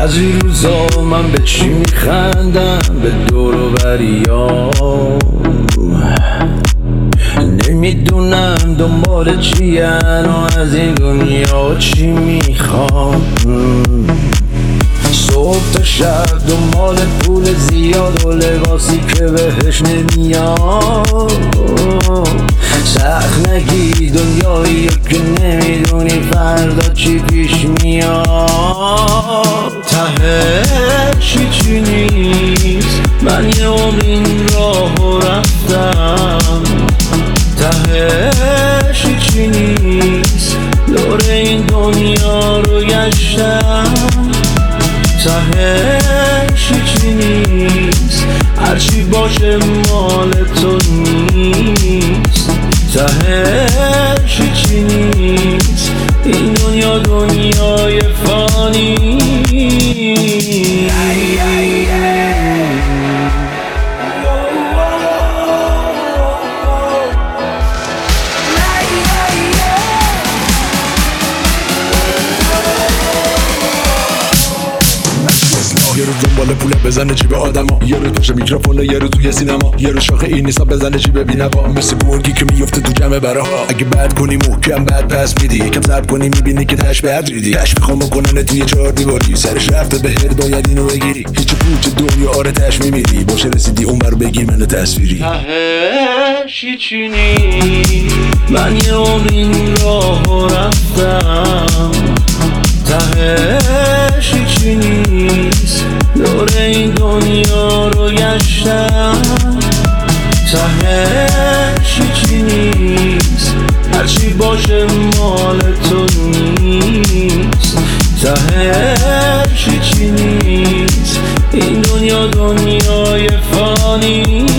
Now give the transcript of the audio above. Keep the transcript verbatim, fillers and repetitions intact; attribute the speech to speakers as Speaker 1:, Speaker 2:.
Speaker 1: بعضی روزا من به چی میخندم، به دور و بریام، نمیدونم دنبال چی و از این دنیا چی میخوام. صبح تا شب دنبال پول زیاد و لباسی که بهش نمیاد. سخت نگی دنیایی که نمیدونی فردا چی پیش میاد. تهش چی نیست، من یه عمر این راهو رفتم. تهش چی نیست، دور این دنیا رو گشتم. تهش چی نیست، هرچی باشه مال تو نیست. تهش چی نیست، این دنیا دنیای فانی.
Speaker 2: یه روز دنبال پوله بزنه جیب آدما، یه روز پشت میکروفون، یه روز توی سینما، یه روز شاخه این نیستا بزنه جیب بی‌نوا. مثل گرگی که میفته تو جمع براها، اگه بد کنی محکم بد پس میدی، یکم صبر کنی میبینی که تش بد ریدی. تش میخوام بکنن توی چهار دیواری، سرش رفته بهت باید اینو بگیری. هیچ پوچ دنیا آره تش میمیری، باشه رسیدی اون بر بگیر منو تصویری.
Speaker 1: تهش چی نیست، من یه عمر این راهو رفتم. تهش چی نیست، دور این دنیا رو گشتم. تهش چی نیست، هرچی باشه مال تو نیست. تهش چی نیست، این دنیا دنیای فانی.